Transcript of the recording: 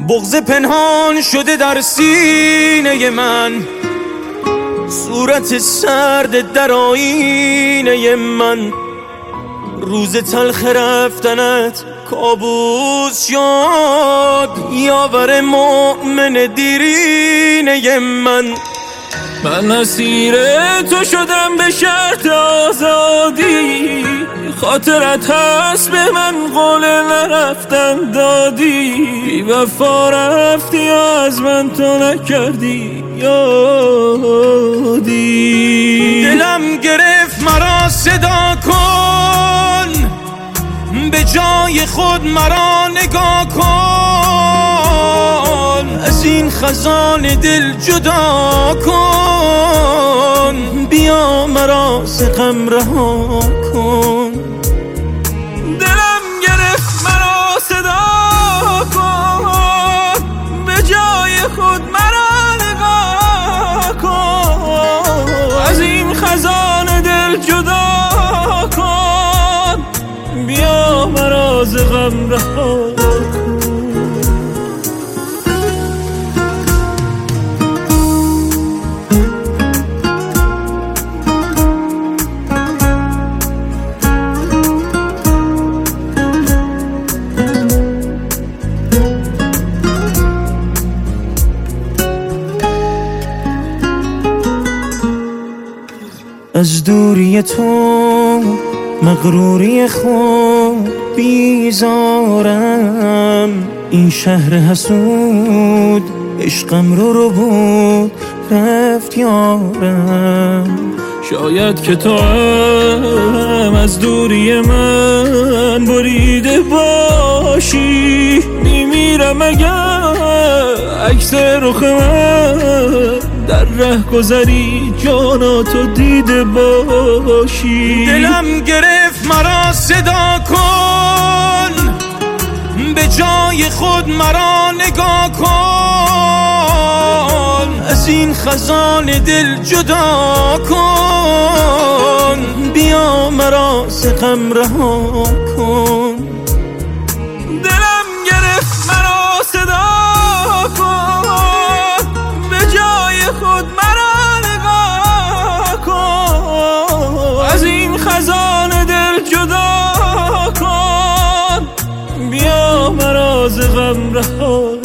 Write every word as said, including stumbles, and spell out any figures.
بغض پنهان شده در سینه من، صورت سرد در آینه من. روز تلخ رفتنت کابوس شد، یاور مؤمن دیرینه من. من اسیر تو شدم به شرط آزادی، خاطرت هست به من قول نرفتن دادی. بی وفا رفتی از من تو نکردی یادی. دلم گرفت مرا صدا کن، به جای خود مرا نگاه کن. از این خزان دل جدا کن، بیا مرا ز غم رها کن. دلم گرفت مرا صدا کن، به جای خود مرا نگاه کن. از این خزان دل جدا کن، بیا مرا ز غم رها کن. از دوری تو مغروری خود بیزارم، این شهر حسود عشقم رو رو بود رفت یارم. شاید که تو هم از دوری من بریده باشی، میمیرم اگر عکس رخ من در ره گذری جانا تو دیده باشی. دلم گرفت مرا صدا کن، به جای خود مرا نگاه کن. از این خزان دل جدا کن، بیا مرا ز غم رها کن. دلم گرفت مرا صدا کن، به جای خود مرا نگاه کن. از این خزان دل جدا کن، بیا مرا ز غم رها کن.